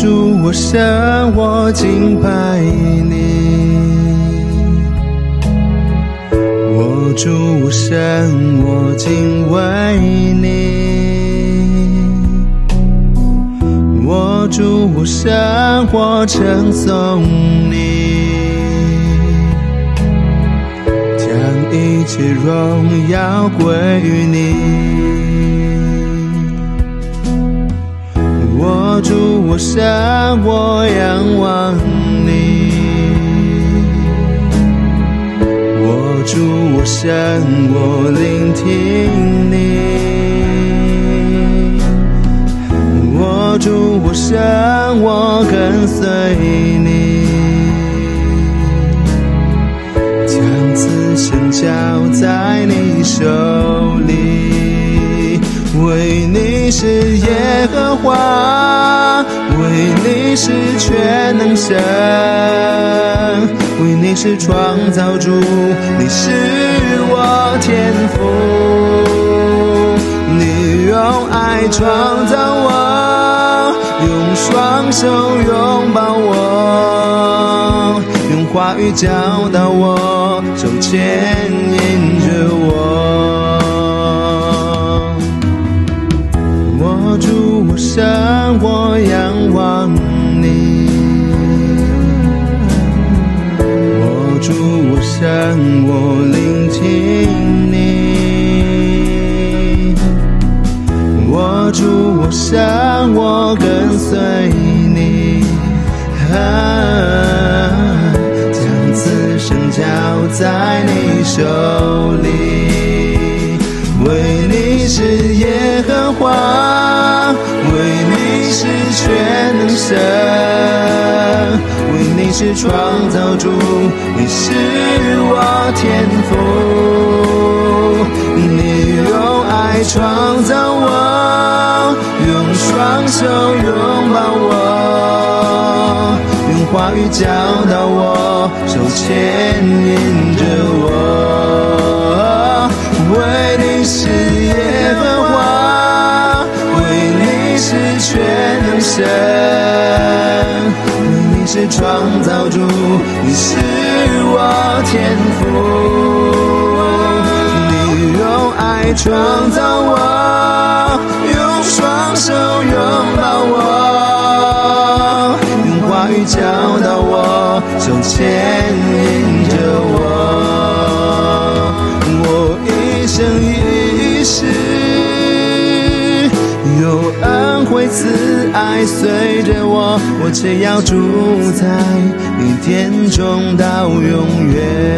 主我神，我敬拜你。我主我神，我敬畏你。我主我神，我称颂你。将一切荣耀归于你。我主我神，我仰望你。我主我神，我聆听你。我主我神，我跟随你。将此生交在你手里。为你是耶和华，为你是全能神，为你是创造主，你是我天父。你用爱创造我，用双手拥抱我，用话语教导我，手牵引着我。我主我神，我仰望你。我主我神，我聆听你。我主我神，我跟随你。将此生交在你手里。为你是耶和华，为你是全能神，为你是创造主，你是我天父。你用爱创造我，用双手拥抱我，用话语教导我，手牵引着我。为你是耶和华，为你是全能神，为你是创造主，你是我天父。你用爱创造我，用双手拥抱我，用话语教导我，手牵引着我。我一生一世有恩惠慈爱随着我，我且要住在你殿中到永远。